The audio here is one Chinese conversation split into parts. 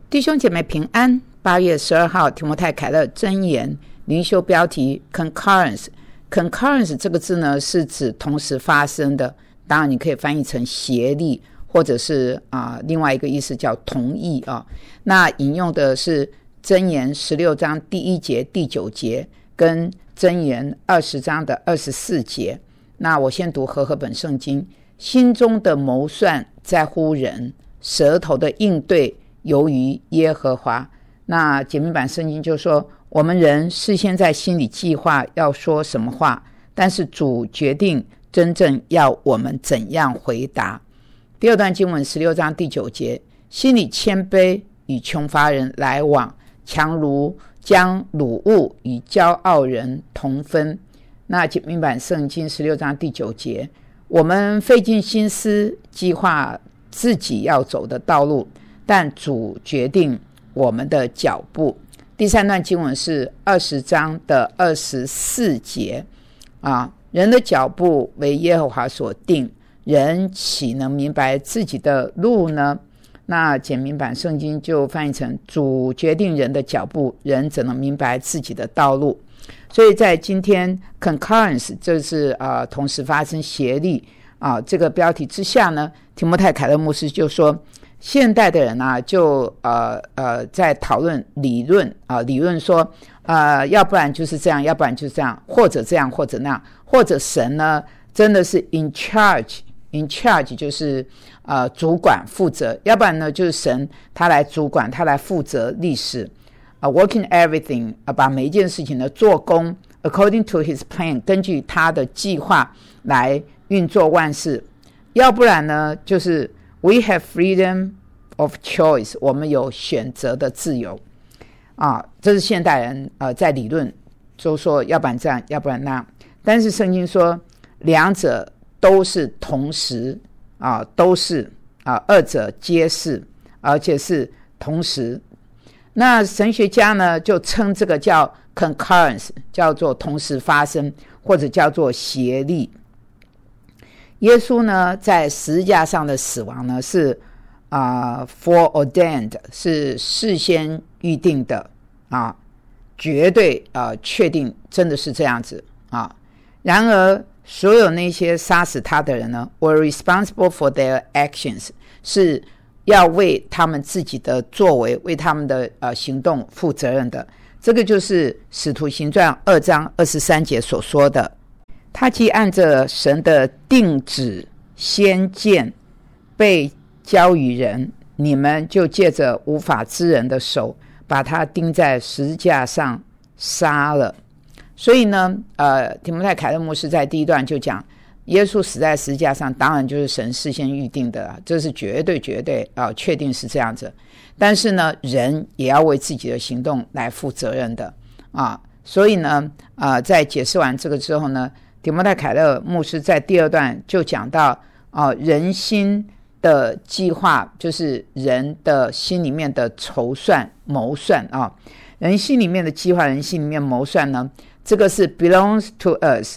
弟兄姐妹平安。8月12号提摩太凯勒箴言灵修标题 Concurrence 这个字呢，是指同时发生的，当然你可以翻译成协力，或者是另外一个意思叫同意那引用的是箴言16章第1节第9节跟箴言20章的24节。那我先读和合本圣经。心中的谋算在乎人，舌头的应对由于耶和华。那简明版圣经就说，我们人事先在心里计划要说什么话，但是主决定真正要我们怎样回答。第二段经文16章第9节，心里谦卑与穷乏人来往，强如将掳物与骄傲人同分。那简明版圣经16章第9节，我们费尽心思计划自己要走的道路，但主决定我们的脚步。第三段经文是20章的24节人的脚步为耶和华所定，人岂能明白自己的路呢？那简明版圣经就翻译成，主决定人的脚步，人怎能明白自己的道路。所以在今天 Concurrence 这是同时发生协力这个标题之下呢，提摩太凯勒牧师就说，现代的人就在讨论理论说要不然就是这样，要不然就是这样，或者这样或者那样，或者神呢真的是 in charge 就是主管负责，要不然呢就是神他来主管，他来负责历史working everything 把每一件事情的做工 according to his plan 根据他的计划来运作万事。要不然呢就是 we have freedom of choice 我们有选择的自由这是现代人在理论就说要不然这样要不然那样，但是圣经说两者都是同时都是二者皆是，而且是同时。那神学家呢就称这个叫 concurrence， 叫做同时发生，或者叫做协力。耶稣呢在十字架上的死亡呢是foreordained 是事先预定的绝对确定真的是这样子然而所有那些杀死他的人呢 were responsible for their actions 是要为他们自己的作为为他们的行动负责任的。这个就是使徒行传2章23节所说的，他既按着神的定旨先见被交于人，你们就借着无法之人的手把他钉在十字架上杀了。所以呢提摩太凯勒牧师在第一段就讲，耶稣死在十字架上当然就是神事先预定的这是绝对确定是这样子。但是呢人也要为自己的行动来负责任的所以呢在解释完这个之后呢，提摩太凯勒牧师在第二段就讲到人心的计划，就是人的心里面的筹算谋算人心里面的计划，人心里面谋算呢，这个是 belong to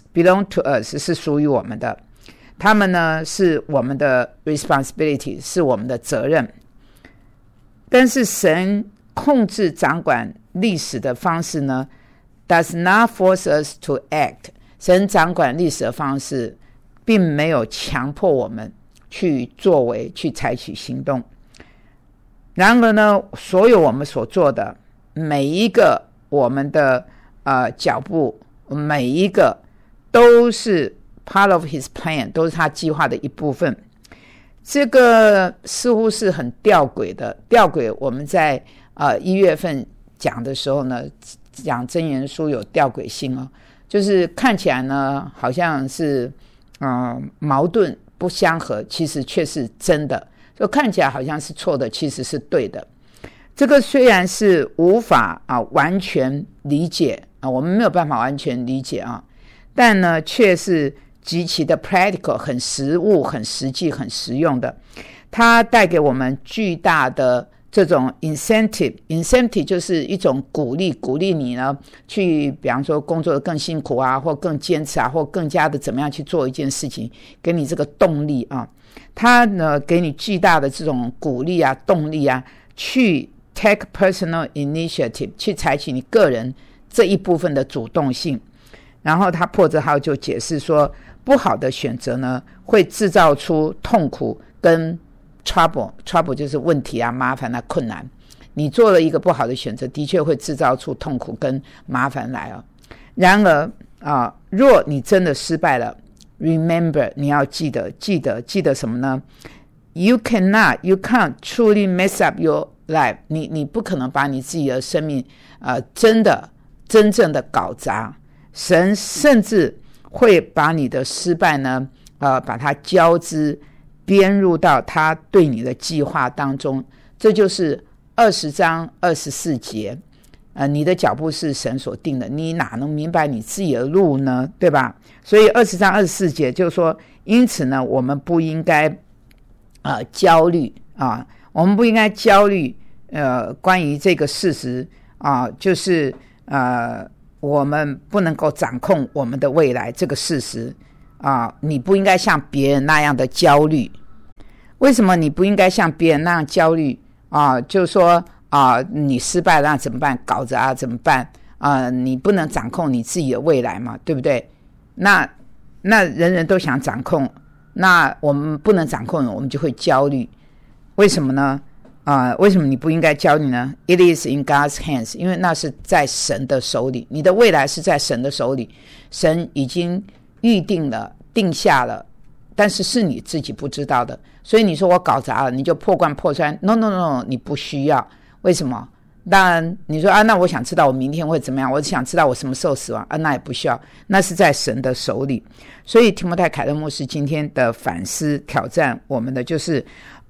us 是属于我们的，他们呢是我们的 responsibility 是我们的责任。但是神控制掌管历史的方式呢 does not force us to act， 神掌管历史的方式并没有强迫我们去作为去采取行动。然而呢所有我们所做的每一个我们的脚步，每一个都是 part of his plan， 都是他计划的一部分。这个似乎是很吊诡的，我们在1月份讲的时候呢，讲箴言书有吊诡性就是看起来呢好像是矛盾不相合，其实却是真的，就看起来好像是错的，其实是对的。这个虽然是无法完全理解我们没有办法完全理解但呢却是极其的 practical， 很实务很实际很实用的。它带给我们巨大的这种 incentive 就是一种鼓励你呢去比方说工作的更辛苦或更坚持或更加的怎么样去做一件事情，给你这个动力它呢给你巨大的这种鼓励动力去 take personal initiative 去采取你个人这一部分的主动性。然后他破折号就解释说，不好的选择呢会制造出痛苦跟 trouble 就是问题啊、麻烦啊、困难。你做了一个不好的选择，的确会制造出痛苦跟麻烦来哦。然而若你真的失败了， remember 你要记得什么呢？ you can't truly mess up your life 你不可能把你自己的生命真正的搞砸。神甚至会把你的失败呢把它交织编入到他对你的计划当中。这就是20章24节你的脚步是神所定的，你哪能明白你自己的路呢？对吧？所以20章24节就是说，因此呢我们不应该焦虑我们不应该焦虑关于这个事实就是我们不能够掌控我们的未来这个事实你不应该像别人那样的焦虑。为什么你不应该像别人那样焦虑就是说你失败了那怎么办？搞砸怎么办你不能掌控你自己的未来嘛，对不对？那人人都想掌控，那我们不能掌控，我们就会焦虑。为什么呢？为什么你不应该焦虑呢？ It is in God's hands 因为那是在神的手里，你的未来是在神的手里，神已经预定了定下了，但是是你自己不知道的。所以你说我搞砸了你就破罐破摔， No 你不需要。为什么？当然你说那我想知道我明天会怎么样，我想知道我什么时候死亡那也不需要，那是在神的手里。所以提摩太凯勒牧师今天的反思挑战我们的就是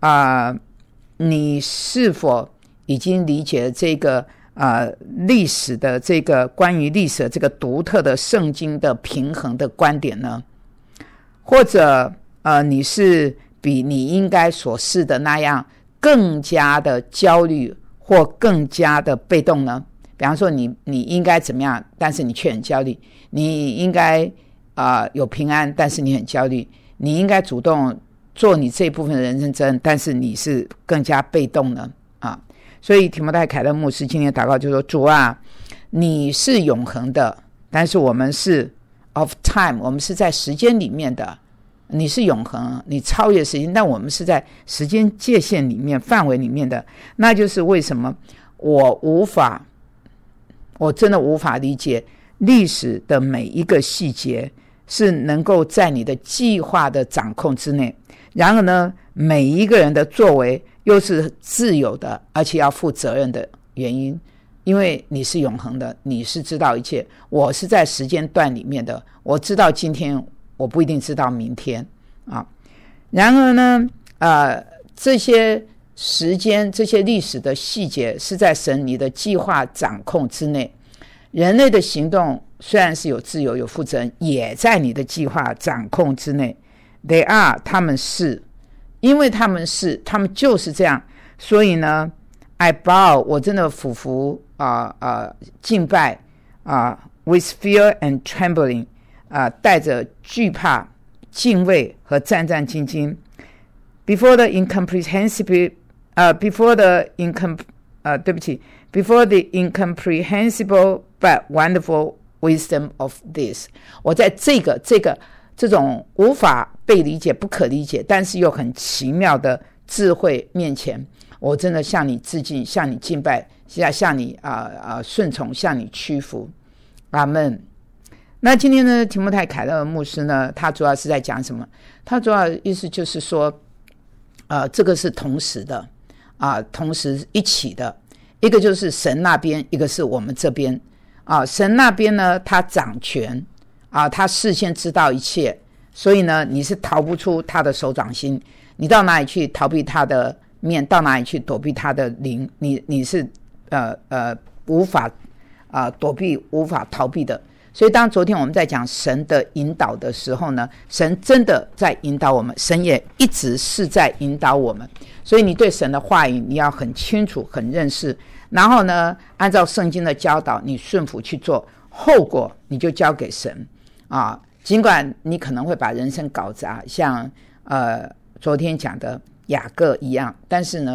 你是否已经理解了这个历史的这个关于历史的这个独特的圣经的平衡的观点呢？或者你是比你应该所示的那样更加的焦虑或更加的被动呢？比方说你应该怎么样，但是你却很焦虑；你应该有平安，但是你很焦虑；你应该主动做你这一部分的人生责任，但是你是更加被动呢所以提摩太凯勒牧师今天祷告就说，主你是永恒的，但是我们是 of time 我们是在时间里面的，你是永恒，你超越时间，但我们是在时间界限里面范围里面的。那就是为什么我真的无法理解历史的每一个细节是能够在你的计划的掌控之内，然而呢每一个人的作为又是自由的而且要负责任的原因。因为你是永恒的，你是知道一切，我是在时间段里面的，我知道今天，我不一定知道明天然而呢这些时间这些历史的细节是在神你的计划掌控之内。人类的行动虽然是有自由有负责任，也在你的计划掌控之内。 They are 他们是，因为他们就是这样，所以呢 I bow 我真的俯伏敬拜with fear and trembling 带着惧怕敬畏和战战兢兢 before the incomprehensible but wonderful wisdom of this 我在这种无法被理解不可理解但是又很奇妙的智慧面前，我真的向你致敬，向你敬拜，向你顺从，向你屈服。阿们。那今天呢，提摩太凯勒牧师呢，他主要是在讲什么？他主要的意思就是说这个是同时的同时一起的，一个就是神那边，一个是我们这边神那边呢他掌权他事先知道一切，所以呢你是逃不出他的手掌心，你到哪里去逃避他的面，到哪里去躲避他的灵，你是无法躲避无法逃避的。所以当昨天我们在讲神的引导的时候呢，神真的在引导我们，神也一直是在引导我们。所以你对神的话语你要很清楚很认识，然后呢按照圣经的教导你顺服去做，后果你就交给神尽管你可能会把人生搞砸，像昨天讲的雅各一样，但是呢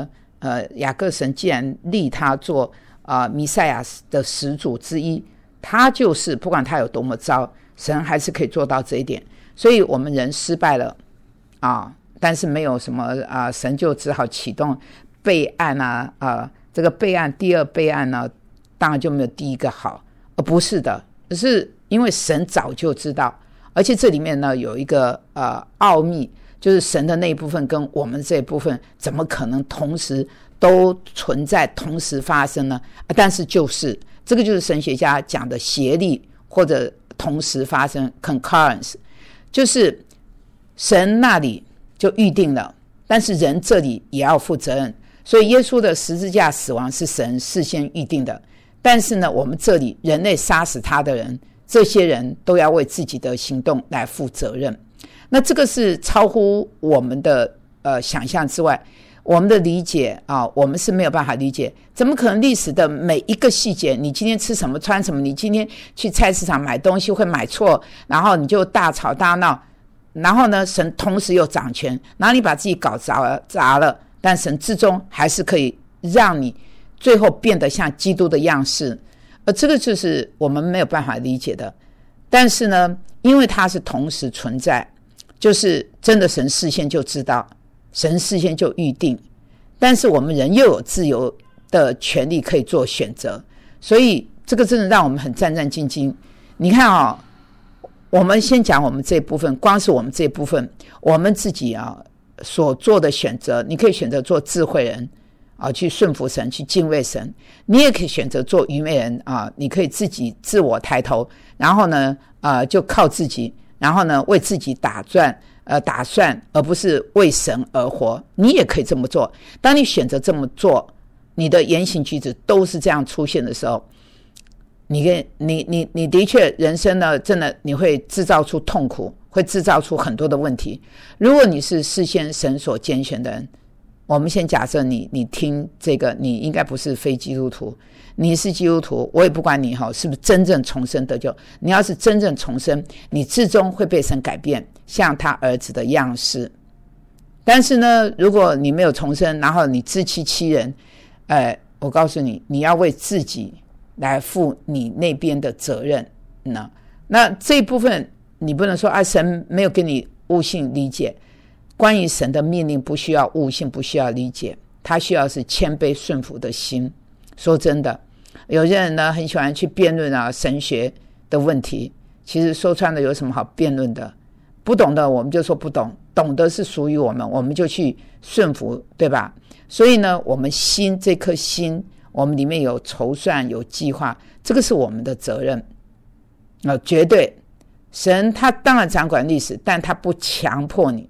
雅各神既然立他做弥赛亚的始祖之一，他就是不管他有多么糟，神还是可以做到这一点。所以我们人失败了但是没有什么神就只好启动备案这个备案第二备案呢，当然就没有第一个好，不是的，是因为神早就知道，而且这里面呢有一个奥秘，就是神的那一部分跟我们这一部分怎么可能同时都存在同时发生呢？但是就是这个就是神学家讲的协力或者同时发生 concurrence， 就是神那里就预定了，但是人这里也要负责任。所以耶稣的十字架死亡是神事先预定的，但是呢我们这里人类杀死他的人，这些人都要为自己的行动来负责任。那这个是超乎我们的想象之外，我们的理解我们是没有办法理解，怎么可能历史的每一个细节，你今天吃什么穿什么，你今天去菜市场买东西会买错，然后你就大吵大闹，然后呢神同时又掌权，然后你把自己搞砸了，但神至终还是可以让你最后变得像基督的样式，这个就是我们没有办法理解的。但是呢因为它是同时存在，就是真的神事先就知道，神事先就预定，但是我们人又有自由的权利可以做选择，所以这个真的让我们很战战兢兢。你看我们先讲我们这部分，光是我们这部分我们自己所做的选择，你可以选择做智慧人去顺服神，去敬畏神，你也可以选择做愚昧人你可以自己自我抬头，然后呢就靠自己，然后呢为自己打算，而不是为神而活，你也可以这么做。当你选择这么做，你的言行举止都是这样出现的时候，你的确人生呢真的你会制造出痛苦，会制造出很多的问题。如果你是事先神所拣选的人，我们先假设你听这个，你应该不是非基督徒，你是基督徒，我也不管你是不是真正重生得救，你要是真正重生，你至终会被神改变，像他儿子的样式。但是呢如果你没有重生，然后你自欺欺人，我告诉你，你要为自己来负你那边的责任。那这一部分你不能说神没有给你悟性理解，关于神的命令不需要悟性，不需要理解，他需要是谦卑顺服的心。说真的，有些人呢很喜欢去辩论神学的问题，其实说穿了有什么好辩论的？不懂的我们就说不懂，懂的是属于我们，我们就去顺服，对吧？所以呢我们心，这颗心我们里面有筹算有计划，这个是我们的责任绝对。神他当然掌管历史，但他不强迫你，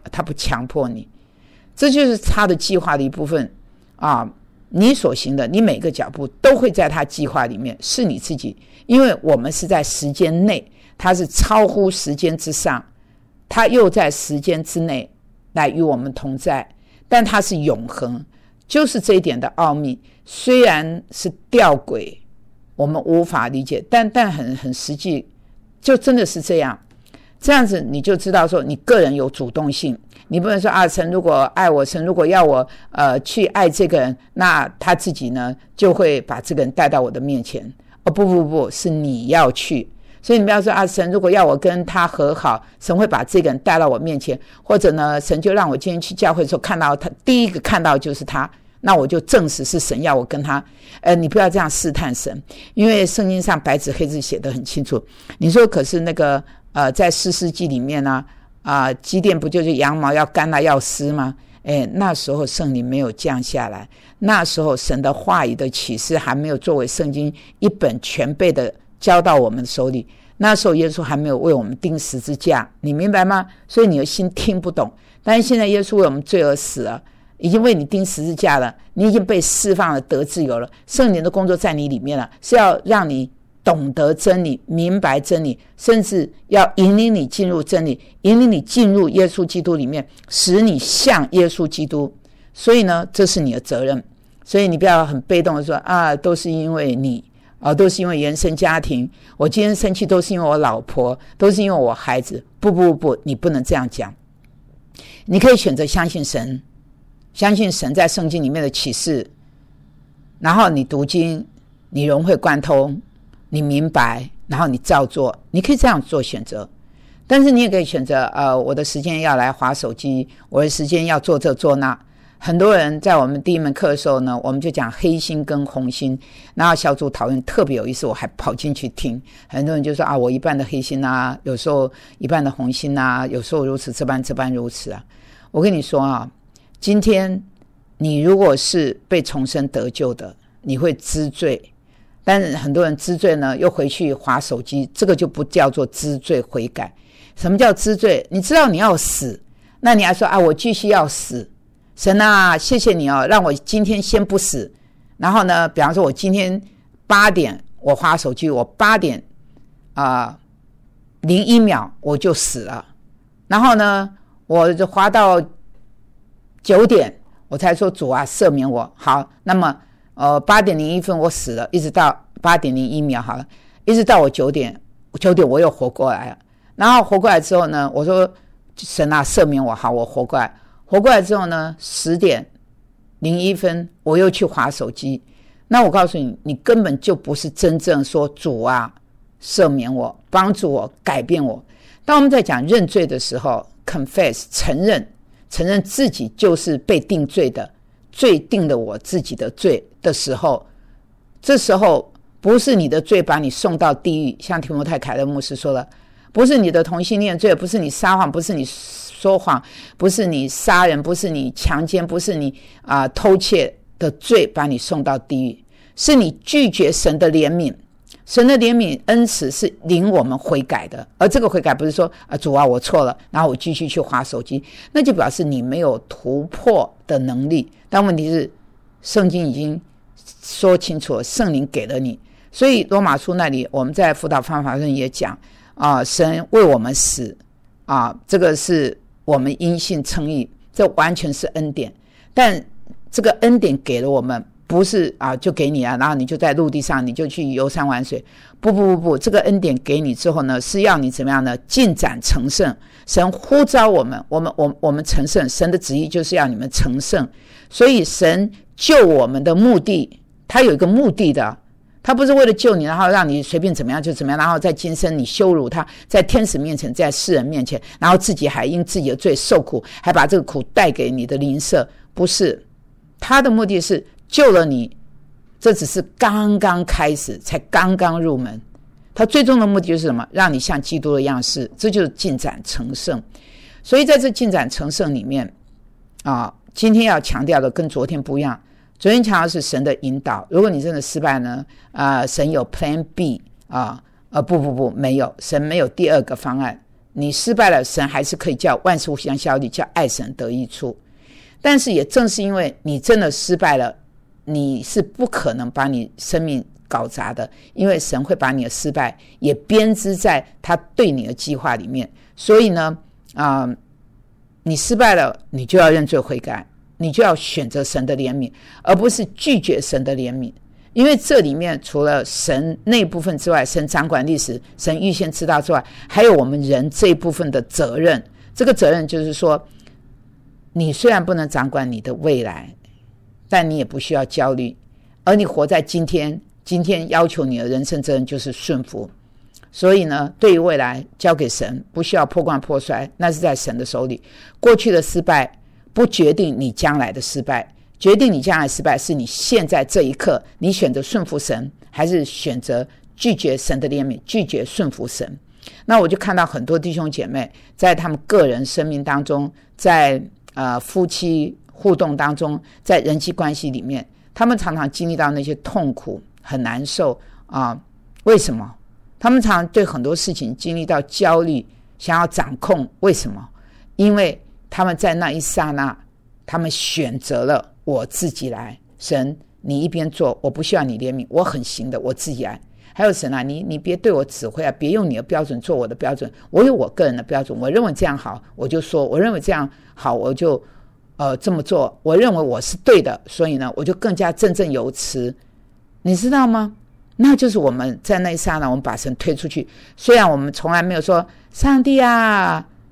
这就是他的计划的一部分你所行的，你每个脚步都会在他计划里面，是你自己，因为我们是在时间内，他是超乎时间之上，他又在时间之内来与我们同在，但他是永恒，就是这一点的奥秘。虽然是吊诡，我们无法理解，但很实际，就真的是这样。这样子你就知道说你个人有主动性，你不能说神如果爱我，神如果要我去爱这个人，那他自己呢就会把这个人带到我的面前。不，是你要去。所以你不要说神如果要我跟他和好，神会把这个人带到我面前，或者呢神就让我今天去教会的时候看到他，第一个看到就是他，那我就证实是神要我跟他你不要这样试探神，因为圣经上白纸黑字写得很清楚。你说可是那个在士师记里面基甸不就是羊毛要干要湿吗？那时候圣灵没有降下来，那时候神的话语的启示还没有作为圣经一本全备的交到我们手里，那时候耶稣还没有为我们钉十字架，你明白吗？所以你的心听不懂，但是现在耶稣为我们罪而死了，已经为你钉十字架了，你已经被释放了，得自由了，圣灵的工作在你里面了，是要让你懂得真理，明白真理，甚至要引领你进入真理，引领你进入耶稣基督里面，使你像耶稣基督。所以呢这是你的责任，所以你不要很被动的说都是因为你都是因为原生家庭，我今天生气都是因为我老婆，都是因为我孩子。不，你不能这样讲。你可以选择相信神， 相信神在圣经里面的启示，然后你读经，你融会贯通，你明白，然后你照做，你可以这样做选择。但是你也可以选择我的时间要来滑手机，我的时间要做这做那。很多人在我们第一门课的时候呢，我们就讲黑心跟红心，然后小组讨论特别有意思，我还跑进去听。很多人就说我一半的黑心啊，有时候一半的红心啊，有时候如此这般如此啊。我跟你说今天你如果是被重生得救的，你会知罪，但是很多人知罪呢又回去滑手机，这个就不叫做知罪悔改。什么叫知罪？你知道你要死，那你还说我继续要死。神啊，谢谢你让我今天先不死。然后呢，比方说我今天8点我滑手机，我8点01秒我就死了。然后呢，我就滑到9点，我才说主啊赦免我。好，那么8点01分我死了，一直到8点01秒好了，一直到我9点我又活过来了。然后活过来之后呢，我说神啊赦免我，好，我活过来之后呢，10点01分我又去滑手机。那我告诉你，你根本就不是真正说主啊赦免我，帮助我，改变我。当我们在讲认罪的时候 confess 承认自己就是被定罪的，罪定了我自己的罪的时候，这时候不是你的罪把你送到地狱，像提摩太凯勒牧师说了，不是你的同性恋罪，不是你撒谎，不是你说谎，不是你杀人，不是你强奸，不是你偷窃的罪把你送到地狱，是你拒绝神的怜悯。神的怜悯恩慈是领我们悔改的，而这个悔改不是说主啊我错了，然后我继续去滑手机，那就表示你没有突破的能力。但问题是圣经已经说清楚了，圣灵给了你。所以罗马书那里我们在辅导方法上也讲神为我们死这个是我们因信称义，这完全是恩典。但这个恩典给了我们，不是就给你然后你就在陆地上你就去游山玩水，不，这个恩典给你之后呢，是要你怎么样呢？进展成圣。神呼召我们成圣，神的旨意就是要你们成圣。所以神救我们的目的，他有一个目的的，他不是为了救你然后让你随便怎么样就怎么样，然后在今生你羞辱他，在天使面前，在世人面前，然后自己还因自己的罪受苦，还把这个苦带给你的邻舍。不是，他的目的是救了你，这只是刚刚开始，才刚刚入门。他最终的目的就是什么？让你像基督的样式，这就是进展成圣。所以在这进展成圣里面今天要强调的跟昨天不一样。昨天强调的是神的引导，如果你真的失败呢神有 Plan B 不，没有，神没有第二个方案。你失败了，神还是可以叫万事互相效力，叫爱神得益处。但是也正是因为你真的失败了，你是不可能把你生命搞砸的，因为神会把你的失败也编织在他对你的计划里面。所以呢你失败了，你就要认罪悔改，你就要选择神的怜悯，而不是拒绝神的怜悯。因为这里面除了神那部分之外，神掌管历史，神预先知道之外，还有我们人这一部分的责任。这个责任就是说，你虽然不能掌管你的未来，但你也不需要焦虑，而你活在今天要求你的人生责任就是顺服。所以呢，对于未来交给神，不需要破罐破摔，那是在神的手里。过去的失败不决定你将来的失败，决定你将来失败是你现在这一刻，你选择顺服神，还是选择拒绝神的怜悯，拒绝顺服神。那我就看到很多弟兄姐妹在他们个人生命当中，在夫妻互动当中，在人际关系里面，他们常常经历到那些痛苦，很难受为什么？他们常常对很多事情经历到焦虑，想要掌控。为什么？因为他们在那一刹那，他们选择了我自己来。神，你一边做，我不需要你怜悯，我很行的，我自己来。还有神啊，你别对我指挥别用你的标准做我的标准，我有我个人的标准，我认为这样好我就说，我认为这样好我就这么做，我认为我是对的，所以呢我就更加振振有词。你知道吗？那就是我们在那一刹那，我们把神推出去。虽然我们从来没有说上帝啊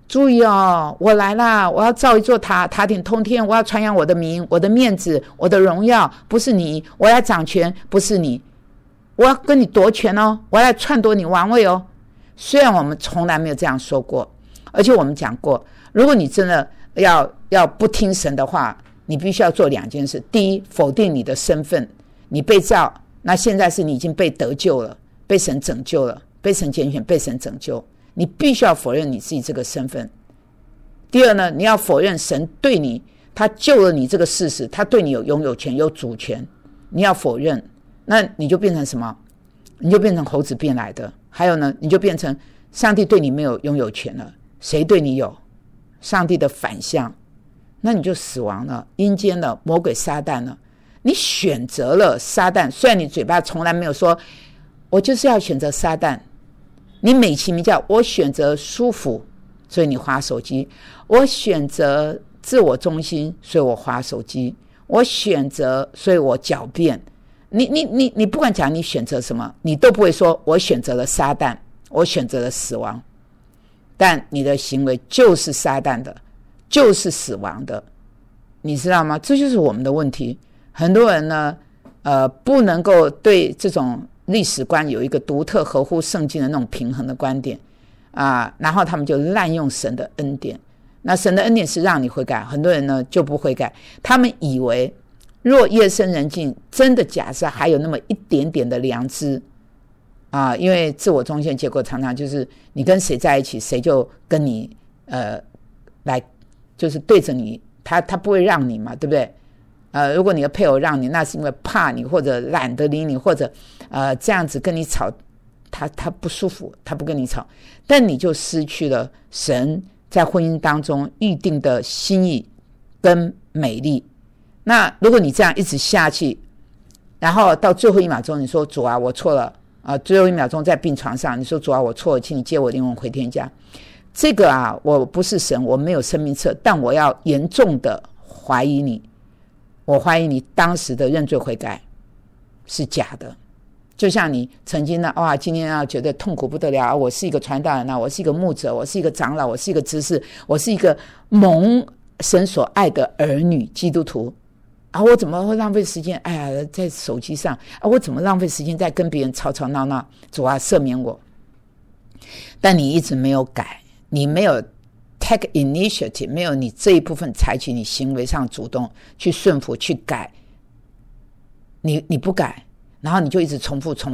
注意哦，我来啦，我要造一座塔，塔顶通天，我要传扬我的名，我的面子，我的荣耀，不是你，我来掌权，不是你，我要跟你夺权哦，我要来篡夺你王位哦。虽然我们从来没有这样说过，而且我们讲过，如果你真的要不听神的话，你必须要做2件事。第一，否定你的身份，你被造，那现在是你已经被得救了，被神拯救了，被神拣选，被神拯救，你必须要否认你自己这个身份。第二呢，你要否认神对你，他救了你这个事实，他对你有拥有权，有主权，你要否认，那你就变成什么？你就变成猴子变来的。还有呢，你就变成上帝对你没有拥有权了，谁对你有？上帝的反向，那你就死亡了，阴间了，魔鬼撒旦了。你选择了撒旦，虽然你嘴巴从来没有说我就是要选择撒旦，你美其名叫我选择舒服，所以你滑手机；我选择自我中心，所以我滑手机；我选择，所以我狡辩。你不管讲你选择什么，你都不会说我选择了撒旦，我选择了死亡，但你的行为就是撒旦的，就是死亡的，你知道吗？这就是我们的问题。很多人呢，不能够对这种历史观有一个独特合乎圣经的那种平衡的观点然后他们就滥用神的恩典。那神的恩典是让你悔改，很多人呢就不悔改，他们以为若夜深人静，真的假设还有那么一点点的良知因为自我中心的结果常常就是你跟谁在一起，谁就跟你来就是对着你，他不会让你嘛，对不对？如果你的配偶让你，那是因为怕你，或者懒得理你，或者这样子跟你吵，他不舒服，他不跟你吵，但你就失去了神在婚姻当中预定的心意跟美丽。那如果你这样一直下去，然后到最后1秒钟你说主啊我错了最后1秒钟在病床上你说主啊我错了，请你接我灵魂回天家，这个我不是神，我没有生命册，但我要严重的怀疑你，我怀疑你当时的认罪悔改是假的。就像你曾经呢今天觉得痛苦不得了我是一个传道人我是一个牧者，我是一个长老，我是一个执事，我是一个蒙神所爱的儿女基督徒我怎么会浪费时间在手机上我怎么浪费时间在跟别人吵吵闹闹，主啊赦免我。但你一直没有改，你没有 take initiative， 没有你这一部分采取你行为上主动去顺服去改，你不改，然后你就一直重复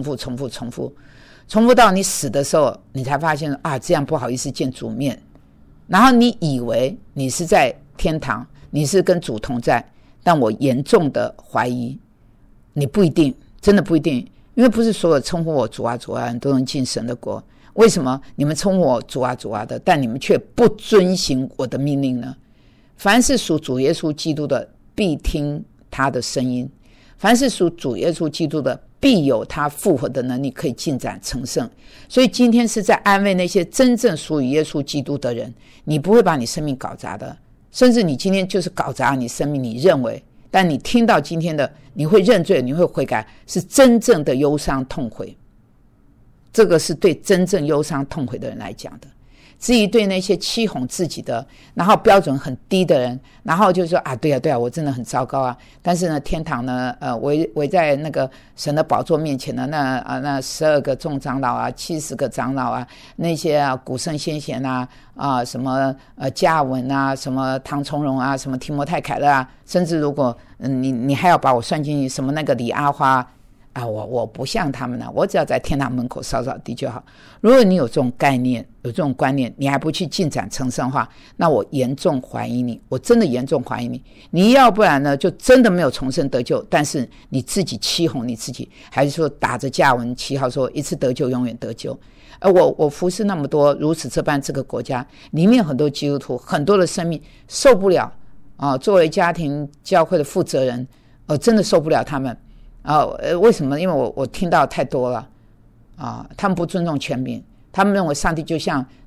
到你死的时候，你才发现这样不好意思见主面，然后你以为你是在天堂，你是跟主同在，但我严重的怀疑你不一定，真的不一定，因为不是所有称呼我主啊主啊人都能进神的国。为什么你们称呼我主啊主啊的，但你们却不遵行我的命令呢？凡是属主耶稣基督的必听他的声音，凡是属主耶稣基督的必有他复活的能力可以进展成圣。所以今天是在安慰那些真正属于耶稣基督的人，你不会把你生命搞砸的，甚至你今天就是搞砸你生命，你认为，但你听到今天的，你会认罪，你会悔改，是真正的忧伤痛悔。这个是对真正忧伤痛悔的人来讲的。至于对那些欺哄自己的，然后标准很低的人，然后就说对啊我真的很糟糕但是呢天堂呢围在那个神的宝座面前的那12个众长老70个长老那些古圣先贤什么加尔文什么唐从容什么提摩太凯勒甚至如果你还要把我算进去，什么那个李阿花我不像他们我只要在天堂门口扫扫地就好。如果你有这种概念，有这种观念，你还不去进展成圣化，那我严重怀疑你，我真的严重怀疑你。你要不然呢就真的没有重生得救，但是你自己欺哄你自己，还是说打着加文旗号说一次得救永远得救。我服侍那么多如此这般这个国家里面，很多基督徒很多的生命受不了作为家庭教会的负责人真的受不了他们为什么？因为我听到太多了他们不尊重权柄，他们认为上帝就像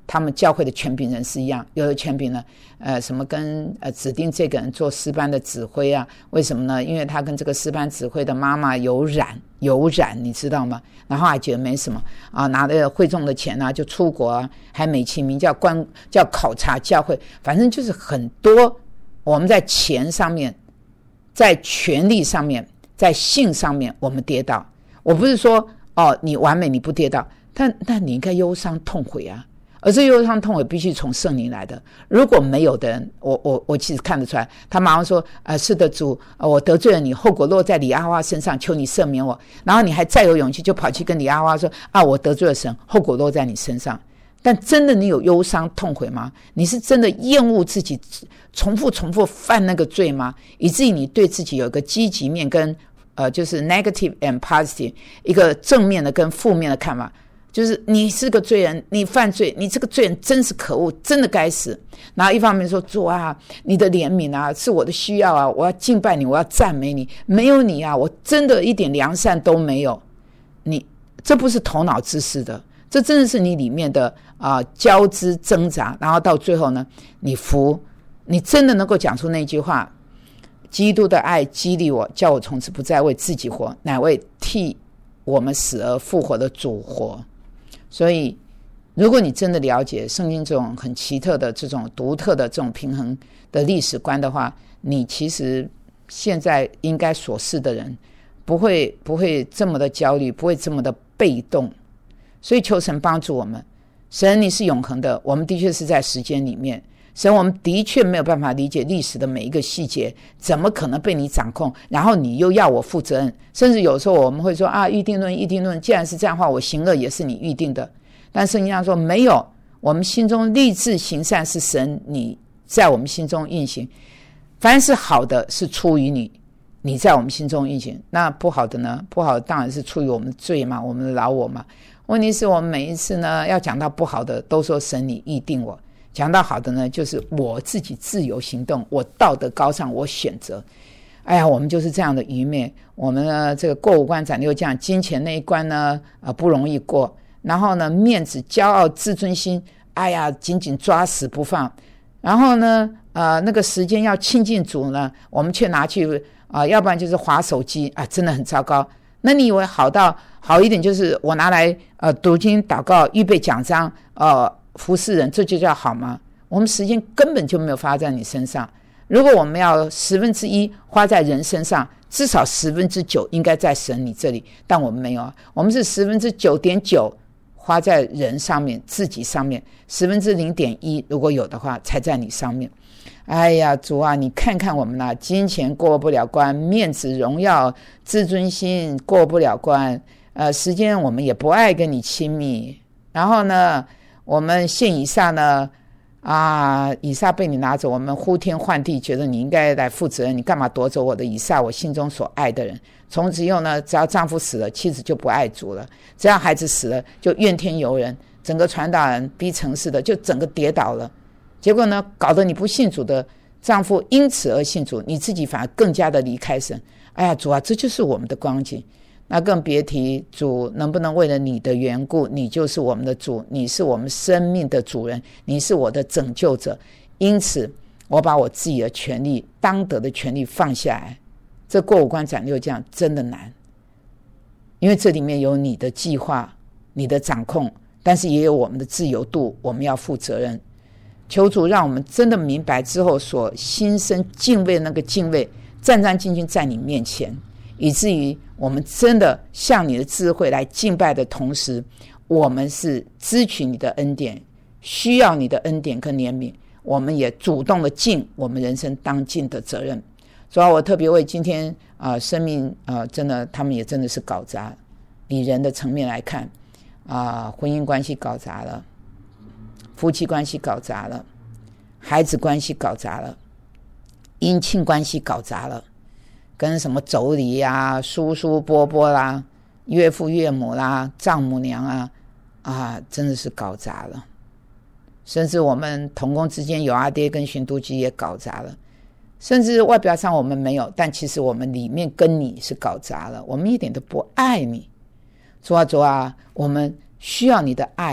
他们教会的权柄人士一样，有的权柄呢，什么跟指定这个人做诗班的指挥啊？为什么呢？因为他跟这个诗班指挥的妈妈有染，你知道吗？然后还觉得没什么啊，拿了会众的钱啊，就出国啊，还美其名叫考察教会，反正就是很多我们在钱上面，在权力上面，在性上面我们跌倒。我不是说你完美你不跌倒，但你应该忧伤痛悔啊。而这忧伤痛悔必须从圣灵来的，如果没有的人，我其实看得出来，他马上说是的主，我得罪了你，后果落在李阿花身上，求你赦免我。然后你还再有勇气就跑去跟李阿花说我得罪了神，后果落在你身上。但真的你有忧伤痛悔吗？你是真的厌恶自己重复犯那个罪吗？以至于你对自己有一个积极面跟就是 negative and positive， 一个正面的跟负面的看法，就是你是个罪人，你犯罪，你这个罪人真是可恶，真的该死。然后一方面说主啊，你的怜悯啊是我的需要啊，我要敬拜你，我要赞美你，没有你啊，我真的一点良善都没有。你这不是头脑之事的，这真的是你里面的交织挣扎，然后到最后呢，你真的能够讲出那句话，基督的爱激励我，叫我从此不再为自己活，乃为替我们死而复活的主活。所以如果你真的了解圣经这种很奇特的这种独特的这种平衡的历史观的话，你其实现在应该所示的人不会这么的焦虑，不会这么的被动。所以求神帮助我们。神你是永恒的，我们的确是在时间里面，神我们的确没有办法理解历史的每一个细节，怎么可能被你掌控，然后你又要我负责任。甚至有时候我们会说预定论，既然是这样的话，我行恶也是你预定的。但圣经上说没有，我们心中立志行善是神你在我们心中运行，凡是好的是出于你在我们心中运行。那不好的呢？不好的当然是出于我们的罪嘛，我们的老我嘛。问题是我们每一次呢要讲到不好的都说神你预定我，讲到好的呢就是我自己自由行动，我道德高尚，我选择。我们就是这样的愚昧。我们呢这个过五关斩六将，金钱那一关呢不容易过，然后呢面子骄傲自尊心紧紧抓死不放，然后呢那个时间要亲近主呢，我们却拿去要不然就是滑手机真的很糟糕。那你以为好一点就是我拿来读经祷告预备讲章服侍人，这就叫好吗？我们时间根本就没有花在你身上。如果我们要1/10花在人身上，至少9%应该在神你这里，但我们没有我们是9.9%花在人上面，自己上面，0.1%如果有的话才在你上面。主啊，你看看我们金钱过不了关，面子荣耀自尊心过不了关，时间我们也不爱跟你亲密。然后呢我们献以撒呢以撒被你拿走，我们呼天唤地，觉得你应该来负责任，你干嘛夺走我的以撒，我心中所爱的人。从此以后呢，只要丈夫死了，妻子就不爱主了，只要孩子死了就怨天尤人，整个传道人逼城市的就整个跌倒了。结果呢搞得你不信主的丈夫因此而信主，你自己反而更加的离开神。主啊，这就是我们的光景。那更别提主能不能为了你的缘故，你就是我们的主，你是我们生命的主人，你是我的拯救者。因此我把我自己的权利，当得的权利放下来。这过五关斩六将真的难，因为这里面有你的计划，你的掌控，但是也有我们的自由度，我们要负责任。求主让我们真的明白之后所心生敬畏的那个敬畏，战战兢兢在你面前，以至于我们真的向你的智慧来敬拜的同时，我们是支取你的恩典，需要你的恩典跟怜悯，我们也主动的尽我们人生当尽的责任。所以我特别为今天生命真的他们也真的是搞砸，以人的层面来看婚姻关系搞砸了，夫妻关系搞砸了，孩子关系搞砸了，姻亲关系搞砸了，跟什么妯娌叔叔伯伯啦，岳父岳母啦，丈母娘真的是搞砸了。甚至我们同工之间有阿爹跟寻都基也搞砸了，甚至外表上我们没有，但其实我们里面跟你是搞砸了，我们一点都不爱你。主啊，我们需要你的爱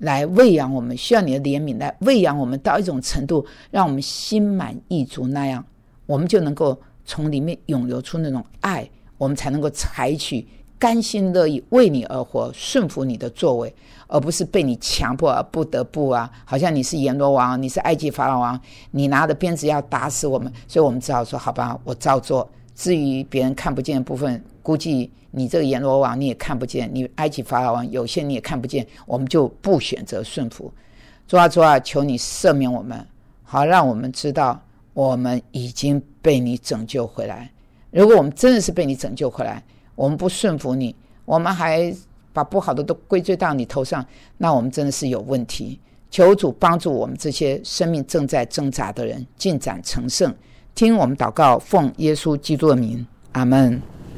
来喂养我们，需要你的怜悯来喂养我们到一种程度，让我们心满意足，那样我们就能够从里面涌流出那种爱，我们才能够采取甘心乐意为你而活，顺服你的作为，而不是被你强迫而不得不啊，好像你是阎罗王，你是埃及法老王，你拿着鞭子要打死我们，所以我们只好说好吧，我照做。至于别人看不见的部分，估计你这个阎罗王你也看不见，你埃及法老王有些你也看不见，我们就不选择顺服。主啊，主啊，求你赦免我们，好让我们知道我们已经被你拯救回来。如果我们真的是被你拯救回来，我们不顺服你，我们还把不好的都归罪到你头上，那我们真的是有问题。求主帮助我们这些生命正在挣扎的人进展成圣。听我们祷告，奉耶稣基督的名，阿们。